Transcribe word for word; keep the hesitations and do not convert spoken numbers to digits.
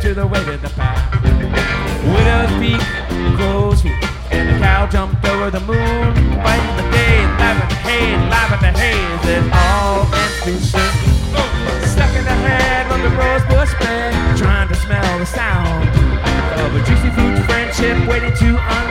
to the weight of the pie. Widow's peak, crow's feet, and the cow jumped over the moon, fighting the day, laughing the hay, laughing the haze, and all meant to soon. Stuck in the head on the rosebush bed, trying to smell the sound of a juicy fruit friendship waiting to unfold.